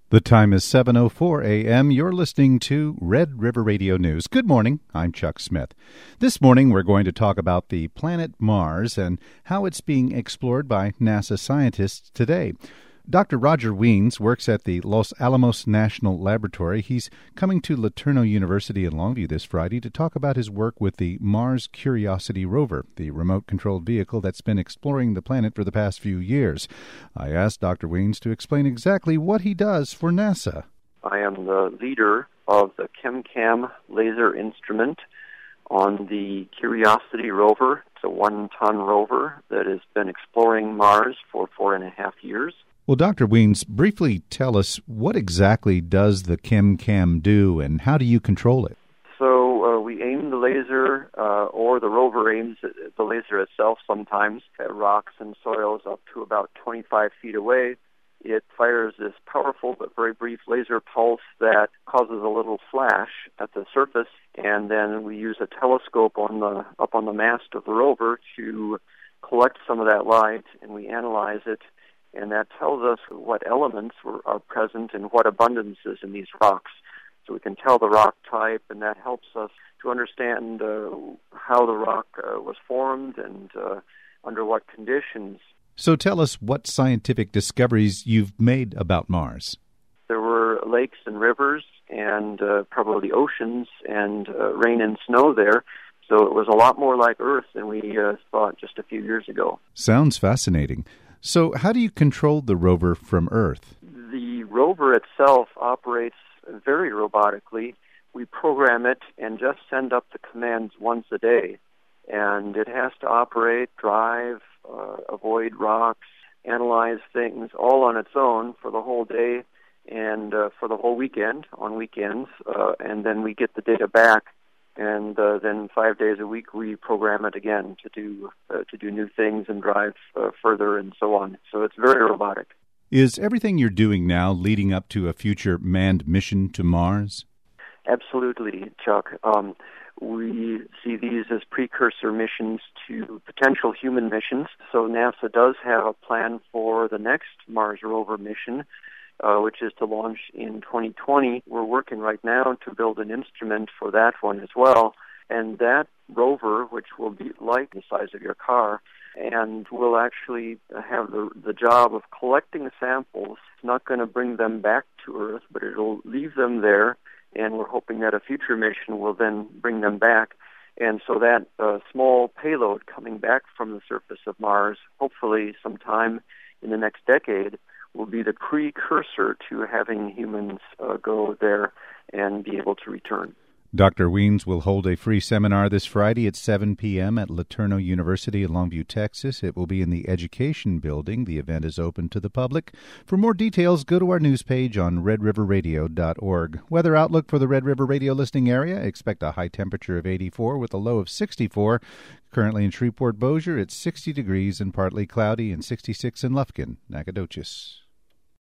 The time is 7:04 a.m. You're listening to Red River Radio News. Good morning. I'm Chuck Smith. This morning we're going to talk about the planet Mars and how it's being explored by NASA scientists today. Dr. Roger Wiens works at the Los Alamos National Laboratory. He's coming to LeTourneau University in Longview this Friday to talk about his work with the Mars Curiosity rover, the remote-controlled vehicle that's been exploring the planet for the past few years. I asked Dr. Wiens to explain exactly what he does for NASA. I am the leader of the ChemCam laser instrument on the Curiosity rover. It's a 1-ton rover that has been exploring Mars for 4.5 years. Well, Dr. Wiens, briefly tell us what exactly does the ChemCam do and how do you control it? So we aim the laser, or the rover aims the laser itself sometimes, at rocks and soils up to about 25 feet away. It fires this powerful but very brief laser pulse that causes a little flash at the surface, and then we use a telescope up on the mast of the rover to collect some of that light, and we analyze it. And that tells us what elements are present and what abundance is in these rocks. So we can tell the rock type, and that helps us to understand how the rock was formed and under what conditions. So tell us what scientific discoveries you've made about Mars. There were lakes and rivers and probably oceans and rain and snow there. So it was a lot more like Earth than we thought just a few years ago. Sounds fascinating. So how do you control the rover from Earth? The rover itself operates very robotically. We program it and just send up the commands once a day. And it has to operate, drive, avoid rocks, analyze things all on its own for the whole day and for the whole weekend, on weekends. And then we get the data back. And then 5 days a week we program it again to do new things and drive further and so on. So it's very robotic. Is everything you're doing now leading up to a future manned mission to Mars? Absolutely, Chuck. We see these as precursor missions to potential human missions. So NASA does have a plan for the next Mars rover mission, which is to launch in 2020. We're working right now to build an instrument for that one as well. And that rover, which will be like the size of your car, and will actually have the job of collecting samples. It's not going to bring them back to Earth, but it'll leave them there, and we're hoping that a future mission will then bring them back. And so that small payload coming back from the surface of Mars, hopefully sometime in the next decade, will be the precursor to having humans go there and be able to return. Dr. Wiens will hold a free seminar this Friday at 7 p.m. at LeTourneau University in Longview, Texas. It will be in the Education Building. The event is open to the public. For more details, go to our news page on redriverradio.org. Weather outlook for the Red River Radio listening area. Expect a high temperature of 84 with a low of 64. Currently in Shreveport-Bossier, it's 60 degrees and partly cloudy, and 66 in Lufkin, Nacogdoches.